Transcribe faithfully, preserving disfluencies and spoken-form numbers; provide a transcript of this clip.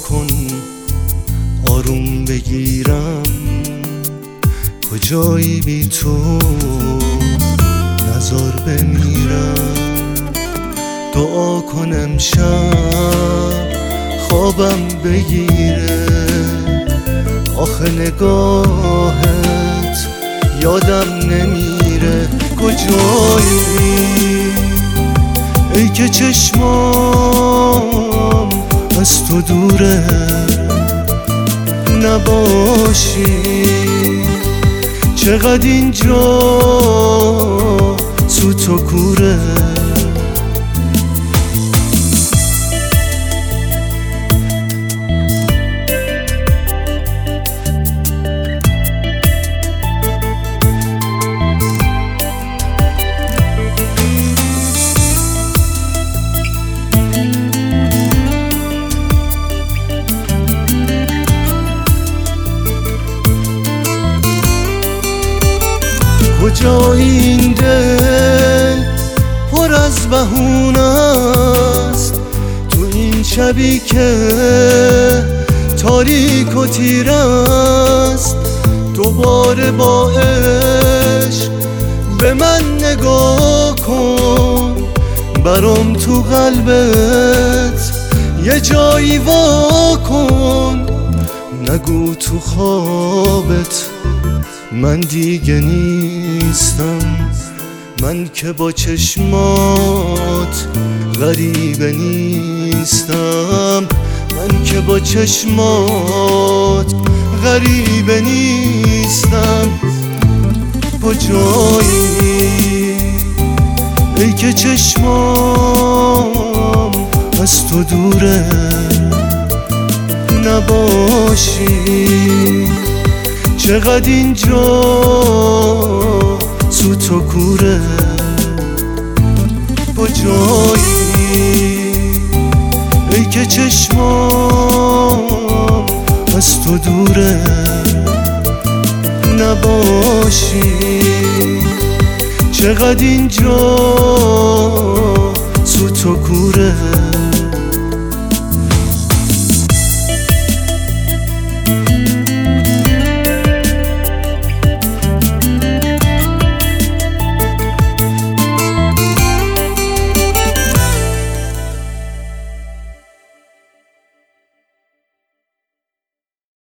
کن آروم بگیرم، کجایی بی تو نزار بمیرم. دعا کن امشب خوابم بگیره، آخه نگاهت یادم نمیره. کجایی ای که چشمام از تو دوره، نباشی چقدر اینجا سوت و کوره. کجا این دل پر از بهونه است، تو این شبی که تاریک و تیره است. دوباره با عشق به من نگاه کن، برام تو قلبت یه جایی وا کن. نگو تو خوابت من دیگه نیستم، من که با چشمات غریبه نیستم، من که با چشمات غریبه نیستم. کجایی ای که چشمام از تو دوره، نباشی چقدر اینجا سوت و کوره. کجایی ای که چشمام از تو دوره، نباشی چقدر اینجا سوت و کوره.